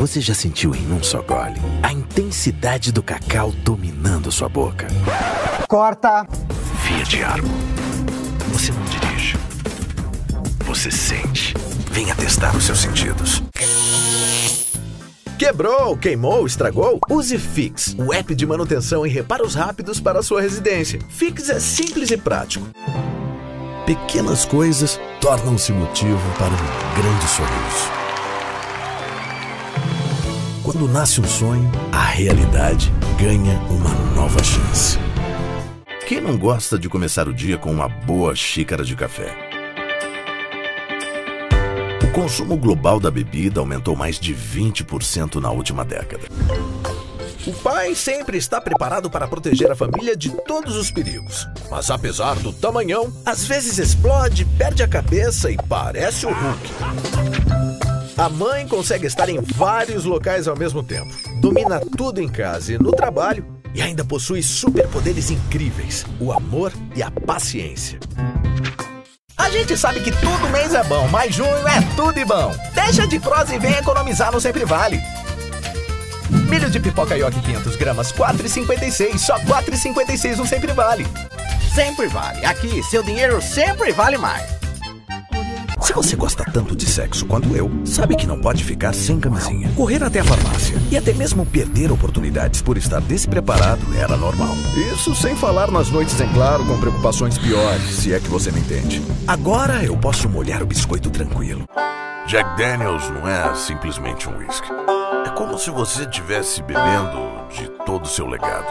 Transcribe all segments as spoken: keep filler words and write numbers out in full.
Você já sentiu em um só gole a intensidade do cacau dominando sua boca? Corta! Fiat Argo. Você não dirige. Você sente. Venha testar os seus sentidos. Quebrou, queimou, estragou? Use Fix, o app de manutenção e reparos rápidos para a sua residência. Fix é simples e prático. Pequenas coisas tornam-se motivo para um grande sorriso. Quando nasce um sonho, a realidade ganha uma nova chance. Quem não gosta de começar o dia com uma boa xícara de café? O consumo global da bebida aumentou mais de vinte por cento na última década. O pai sempre está preparado para proteger a família de todos os perigos. Mas apesar do tamanhão, às vezes explode, perde a cabeça e parece o Hulk. A mãe consegue estar em vários locais ao mesmo tempo. Domina tudo em casa e no trabalho e ainda possui superpoderes incríveis, o amor e a paciência. A gente sabe que todo mês é bom, mas junho é tudo e bom. Deixa de prosa e vem economizar no Sempre Vale. Milho de pipoca Yoki quinhentas gramas, quatro reais e cinquenta e seis, só quatro reais e cinquenta e seis no Sempre Vale. Sempre Vale, aqui seu dinheiro sempre vale mais. Se você gosta tanto de sexo quanto eu, sabe que não pode ficar sem camisinha. Correr até a farmácia e até mesmo perder oportunidades por estar despreparado era normal. Isso sem falar nas noites em claro com preocupações piores, se é que você me entende. Agora eu posso molhar o biscoito tranquilo. Jack Daniels não é simplesmente um whisky. É como se você estivesse bebendo de todo o seu legado.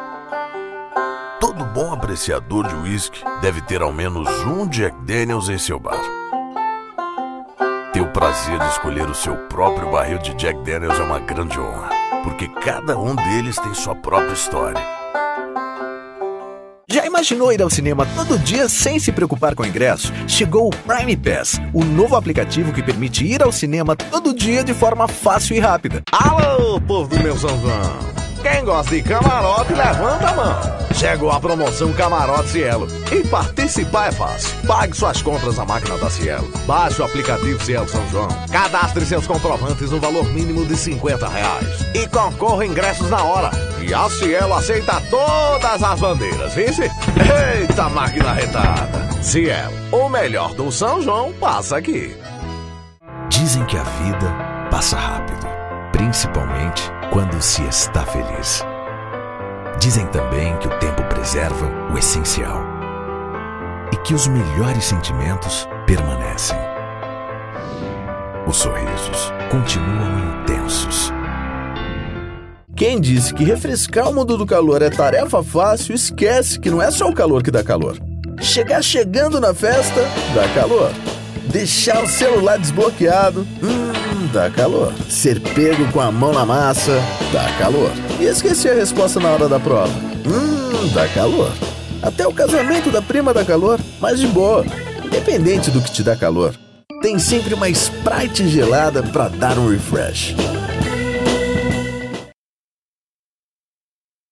Todo bom apreciador de whisky deve ter ao menos um Jack Daniels em seu bar. Ter o prazer de escolher o seu próprio barril de Jack Daniels é uma grande honra, porque cada um deles tem sua própria história. Já imaginou ir ao cinema todo dia sem se preocupar com o ingresso? Chegou o Prime Pass, o novo aplicativo que permite ir ao cinema todo dia de forma fácil e rápida. Alô, povo do meu São João! Quem gosta de camarote, levanta a mão. Chegou a promoção Camarote Cielo. E participar é fácil. Pague suas compras na máquina da Cielo. Baixe o aplicativo Cielo São João. Cadastre seus comprovantes no valor mínimo de cinquenta reais. E concorra a ingressos na hora. E a Cielo aceita todas as bandeiras, vice? Eita, máquina retada. Cielo, o melhor do São João passa aqui. Dizem que a vida passa rápido, principalmente quando se está feliz. Dizem também que o tempo preserva o essencial e que os melhores sentimentos permanecem. Os sorrisos continuam intensos. Quem disse que refrescar o mundo do calor é tarefa fácil, esquece que não é só o calor que dá calor. Chegar chegando na festa, dá calor. Deixar o celular desbloqueado, hum, dá calor. Ser pego com a mão na massa, dá calor. E esquecer a resposta na hora da prova, hum, dá calor. Até o casamento da prima dá calor, mas de boa. Independente do que te dá calor, tem sempre uma Sprite gelada pra dar um refresh.